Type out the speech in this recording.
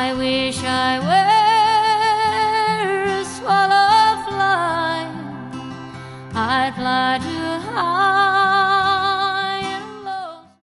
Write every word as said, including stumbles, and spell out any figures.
I wish I were a swallow flying, I'd fly to